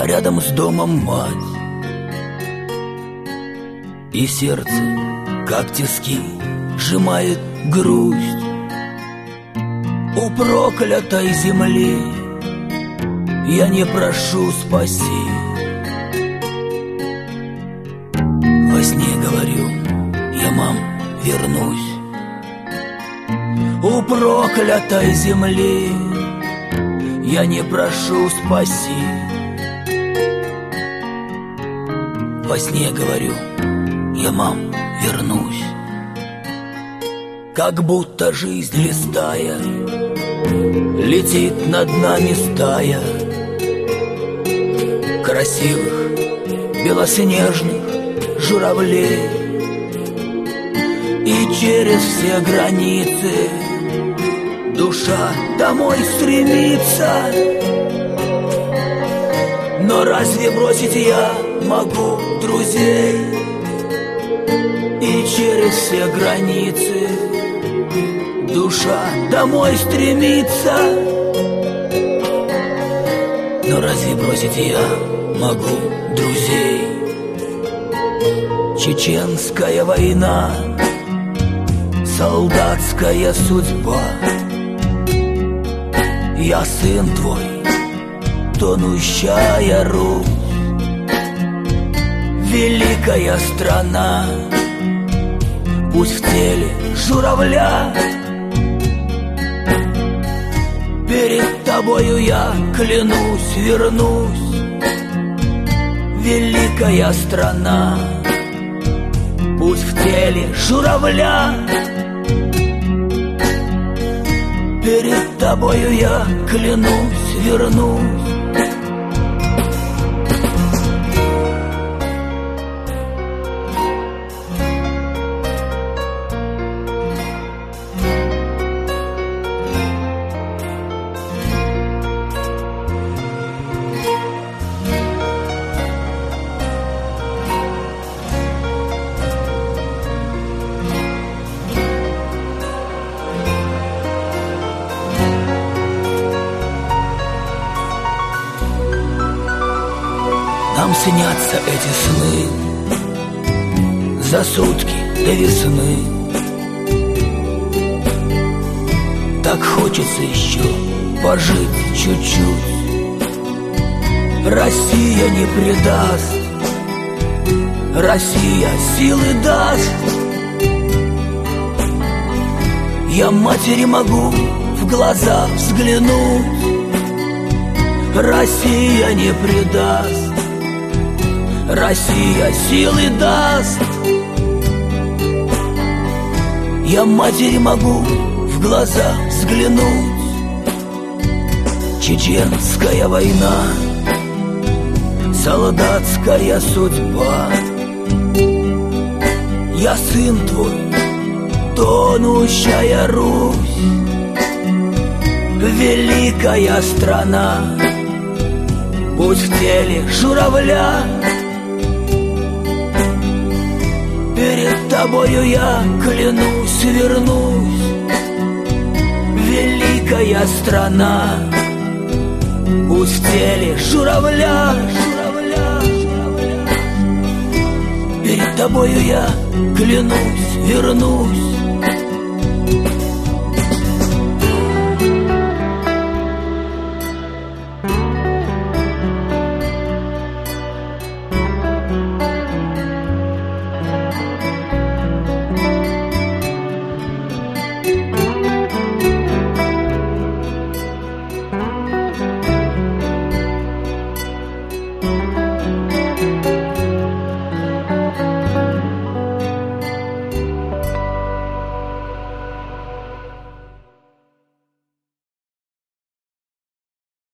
а рядом с домом мать. И сердце, как тиски, сжимает грусть. У проклятой земли я не прошу спаси. Во сне говорю, я, мам, вернусь. У проклятой земли я не прошу спаси. Во сне говорю, я, мам, вернусь. Как будто жизнь листая летит над нами стая красивых белоснежных журавлей. И через все границы душа домой стремится. Но разве бросить я могу друзей? И через все границы душа домой стремится. Но разве бросить я могу друзей? Чеченская война, солдатская судьба. Я сын твой, тонущая Русь. Великая страна, пусть в теле журавля. Перед тобою я клянусь, вернусь. Великая страна, пусть в теле журавля. Перед тобою я клянусь, вернусь. Нам снятся эти сны за сутки до весны. Так хочется еще пожить чуть-чуть. Россия не предаст, Россия силы даст. Я матери могу в глаза взглянуть. Россия не предаст, Россия силы даст. Я матери могу в глаза взглянуть. Чеченская война, солдатская судьба. Я сын твой, тонущая Русь. Великая страна, пусть в теле журавля. Перед тобою я клянусь, вернусь. Великая страна, пусть в теле журавля. Перед тобою я клянусь, вернусь.